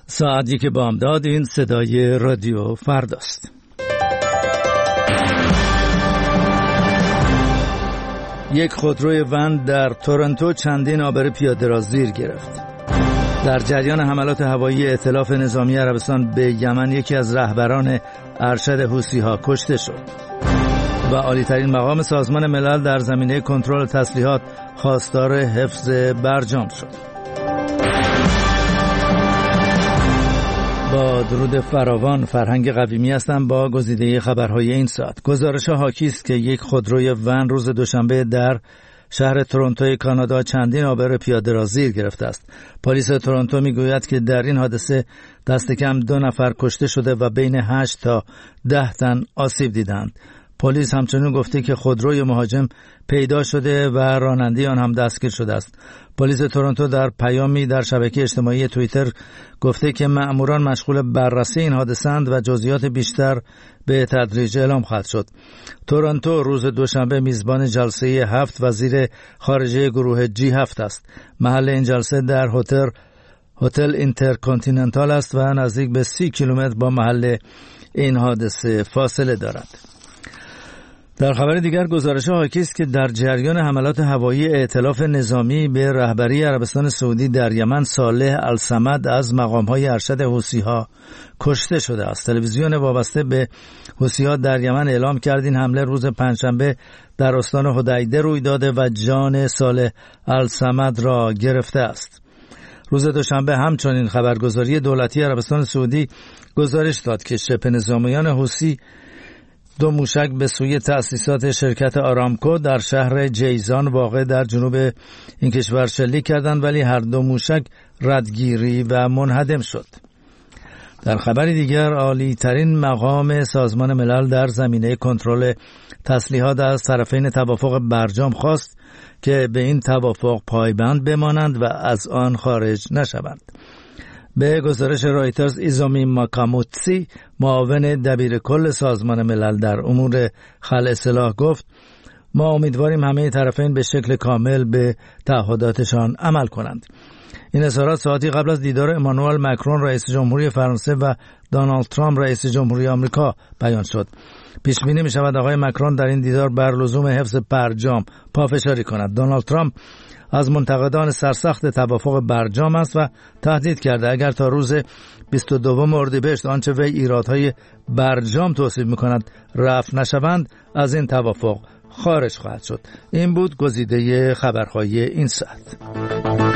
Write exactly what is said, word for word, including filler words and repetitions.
ساعت یک بامداد. این صدای رادیو فرداست. یک خودروی ون در تورنتو چندین عابر پیاده را زیر گرفت. در جریان حملات هوایی ائتلاف نظامی عربستان به یمن یکی از رهبران ارشد حوثی‌ها کشته شد و عالی‌ترین مقام سازمان ملل در زمینه کنترل تسلیحات خواستار حفظ برجام شد. با درود فراوان، فرهنگ قویمی هستم با گزیده خبرهای این ساعت. گزارش حاکی است که یک خودروی ون روز دوشنبه در شهر تورنتو کانادا چندین عابر پیاده را زیر گرفته است. پلیس تورنتو میگوید که در این حادثه دست کم دو نفر کشته شده و بین هشت تا ده تن آسیب دیدند. پلیس همچنین گفته که خودروی مهاجم پیدا شده و راننده آن هم دستگیر شده است. پلیس تورنتو در پیامی در شبکه اجتماعی توییتر گفته که مأموران مشغول بررسی این حادثه اند و جزئیات بیشتر به تدریج اعلام خواهد شد. تورنتو روز دوشنبه میزبان جلسه هفت وزیر خارجه گروه جی هفت است. محل این جلسه در هتل هتل اینترکانتیننتال است و نزدیک به سی کیلومتر با محل این حادثه فاصله دارد. در خبر دیگر گزارش حاکی است که در جریان حملات هوایی ائتلاف نظامی به رهبری عربستان سعودی در یمن صالح الصمد از مقام‌های ارشد حوثی‌ها کشته شده است. تلویزیون وابسته به حوثی‌ها در یمن اعلام کرد این حمله روز پنجشنبه در استان حدیده روی داده و جان صالح الصمد را گرفته است. روز دوشنبه همچنین خبرگزاری دولتی عربستان سعودی گزارش داد که شبه نظامیان حوثی دو موشک به سوی تأسیسات شرکت آرامکو در شهر جیزان واقع در جنوب این کشور شلیک کردند، ولی هر دو موشک ردگیری و منهدم شد. در خبر دیگر عالی ترین مقام سازمان ملل در زمینه کنترل تسلیحات از طرفین توافق برجام خواست که به این توافق پایبند بمانند و از آن خارج نشوند. به گزارش رایترز ایزامی ماکاموتسی معاون دبیر کل سازمان ملل در امور خلع سلاح گفت ما امیدواریم همه طرفین به شکل کامل به تعهداتشان عمل کنند. این اظهارات ساعتی قبل از دیدار امانوئل مکرون رئیس جمهوری فرانسه و دونالد ترامپ رئیس جمهوری آمریکا بیان شد. پیش بینی می شود آقای مکرون در این دیدار بر لزوم حفظ برجام پافشاری کند. دونالد ترامپ از منتقدان سرسخت توافق برجام است و تهدید کرده اگر تا روز بیست و دوم اردیبهشت آنچه وی ایرادهای برجام توصیف می‌کند رفع نشوند از این توافق خارج خواهد شد. این بود گزیده خبرهای این ساعت.